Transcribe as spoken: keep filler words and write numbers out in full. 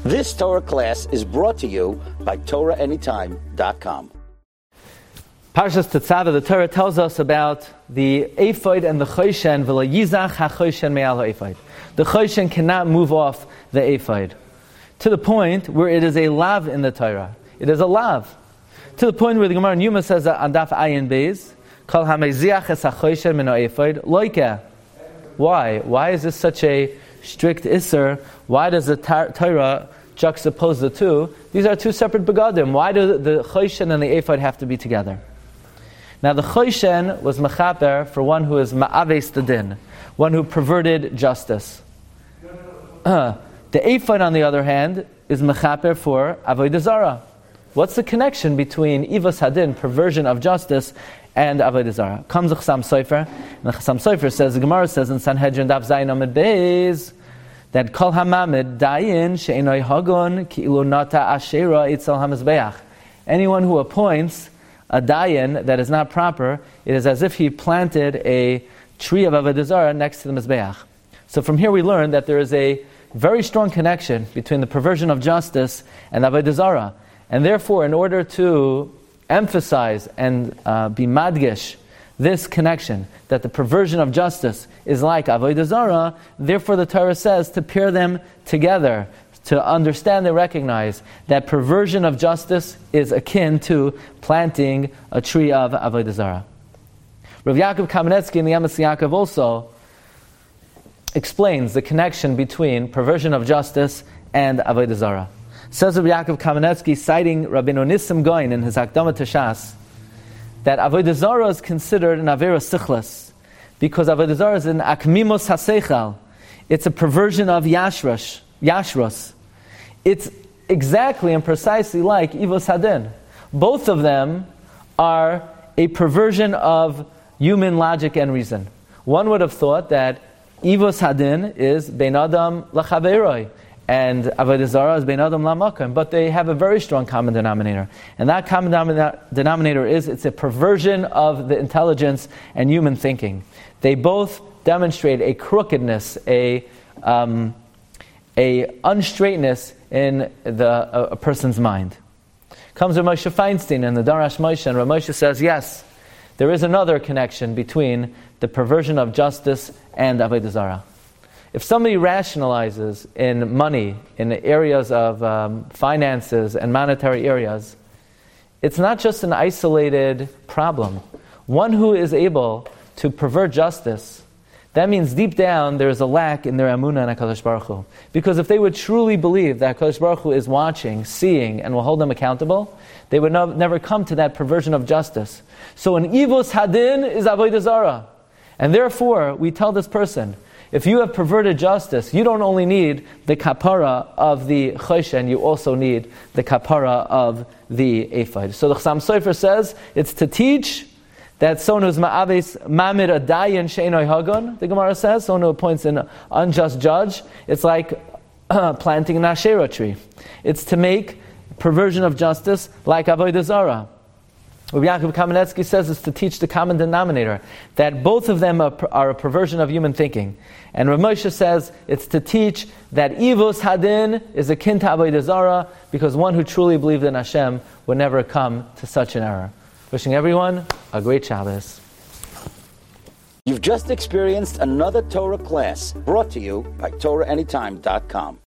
This Torah class is brought to you by Torah Anytime dot com. Parshas Tetzaveh, the Torah tells us about the ephod and the choshen. V'lo yizach ha-choshen me'al ha-ephod. The choshen cannot move off the ephod, to the point where it is a lav in the Torah. It is a lav. To the point where the Gemara in Yuma says on Daf Ayin Beis, Kol ha-meziach es ha-choshen min ha-ephod loike. Why? Why is this such a strict isser? Why does the tar- Torah juxtapose the two? These are two separate begadim. Why do the choshen and the ephod have to be together? Now the choshen was mechaper for one who is ma'aves the din, one who perverted justice. Uh, the ephod, on the other hand, is mechaper for avodah zarah. What's the connection between ivos hadin, perversion of justice, and avodah zarah? Comes the Chassam Sofer, and the Chassam Sofer says, the Gemara says in Sanhedrin Daf Zayin Amud Beis, that kol hamamid dayin she'enoi hagon ki'ilu nata ashera itzel hamizbeach. Anyone who appoints a dayan that is not proper, it is as if he planted a tree of avodah zarah next to the mizbeach. So from here we learn that there is a very strong connection between the perversion of justice and avodah zarah. And therefore, in order to emphasize and uh, be madgish this connection, that the perversion of justice is like avodah zarah, therefore the Torah says to pair them together, to understand and recognize that perversion of justice is akin to planting a tree of avodah zarah. Rav Yaakov Kamenetsky in the Emes Yaakov also explains the connection between perversion of justice and avodah zarah. Says Rav Yaakov Kamenetsky, citing Rabbeinu Nissim Goin in his Hakdama Tashas, that avodah zarah is considered an avera sichlas, because avodah zarah is an akmimos haseichal. It's a perversion of yashrush, yashrus. It's exactly and precisely like ivos hadin. Both of them are a perversion of human logic and reason. One would have thought that ivos hadin is bein adam lachaveroi, and avodah zarah is bein adam lamakam, but they have a very strong common denominator. And that common denominator is it's a perversion of the intelligence and human thinking. They both demonstrate a crookedness, a um, a unstraightness in the a, a person's mind. Comes Rav Moshe Feinstein in the Darash Moshe, and Rav Moshe says, yes, there is another connection between the perversion of justice and avodah zarah. If somebody rationalizes in money, in the areas of um, finances and monetary areas, it's not just an isolated problem. One who is able to pervert justice, that means deep down there is a lack in their amunah and HaKadosh Baruch Hu. Because if they would truly believe that HaKadosh Baruch Hu is watching, seeing, and will hold them accountable, they would no, never come to that perversion of justice. So an ivos hadin is avodah zarah. And therefore, we tell this person, if you have perverted justice, you don't only need the kapara of the choshen, you also need the kapara of the ephod. So the Chassam Sofer says, it's to teach that someone who's ma'aves mamir adayin she'enoi hagon, the Gemara says, someone who appoints an unjust judge, it's like uh, planting an Asherah tree. It's to make perversion of justice like avodah zarah. Rabbi Yaakov Kamenetsky says it's to teach the common denominator, that both of them are, are a perversion of human thinking. And Rav Moshe says it's to teach that ivos hadin is akin to avodah zarah, because one who truly believed in Hashem would never come to such an error. Wishing everyone a great Shabbos. You've just experienced another Torah class brought to you by Torah Anytime dot com.